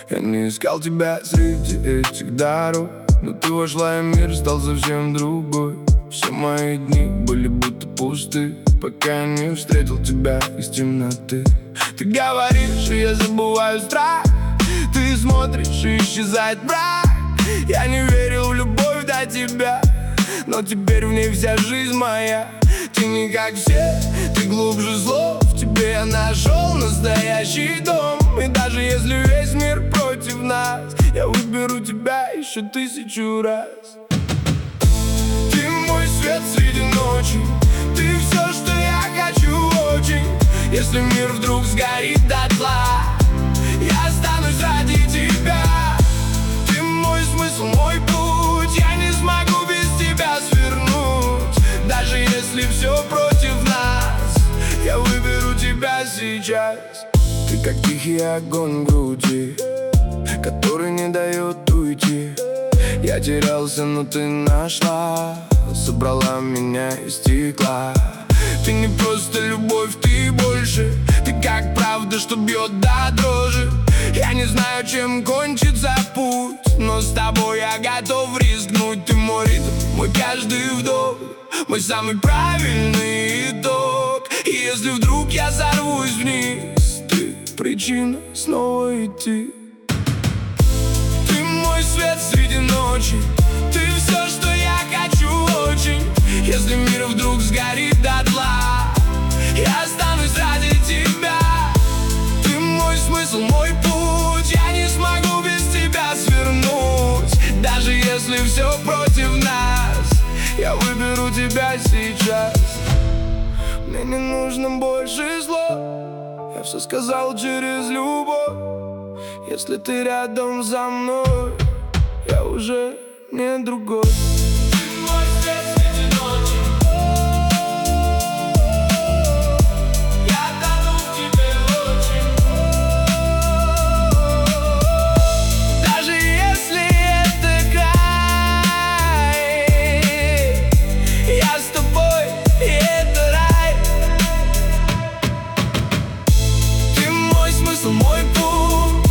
Я не искал тебя среди этих дорог, но ты вошла, и мир стал совсем другой. Все мои дни были будто пусты, пока я не встретил тебя из темноты. Ты говоришь, и я забываю страх. Ты смотришь, и исчезает враг. Я не верил в любовь до тебя, но теперь в ней вся жизнь моя. Ты не как все, ты глубже слов. В тебе я нашел настоящий дом. И даже если весь мир против нас, я выберу тебя еще 1000 раз. Ты мой свет среди ночи, ты все, что я хочу очень. Если мир вдруг сгорит дотла, я останусь ради тебя. Ты мой смысл, мой путь, я не смогу без тебя свернуть. Даже если все против нас, я выберу тебя сейчас. Ты как тихий огонь в груди, который не дает уйти. Я терялся, но ты нашла, собрала меня из стекла. Ты не просто любовь, ты больше. Ты как правда, что бьет до дрожи. Я не знаю, чем кончится путь, но с тобой я готов рискнуть. Ты мой ритм, мой каждый вдох, мой самый правильный итог. И если вдруг я сорвусь вниз, ты причина снова идти. Ты мой свет среди ночи, ты все, что я хочу очень. Если мир вдруг сгорит дотла, я останусь ради тебя. Ты мой смысл, мой путь, я не смогу без тебя свернуть. Даже если все против нас, я выберу тебя сейчас. Мне не нужно больше зла, я все сказал через любовь. Если ты рядом со мной, я уже не другой. Мой путь,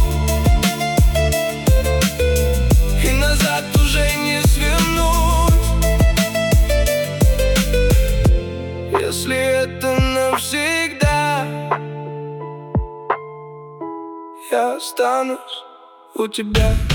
и назад уже не свернуть. Если это навсегда, я останусь у тебя.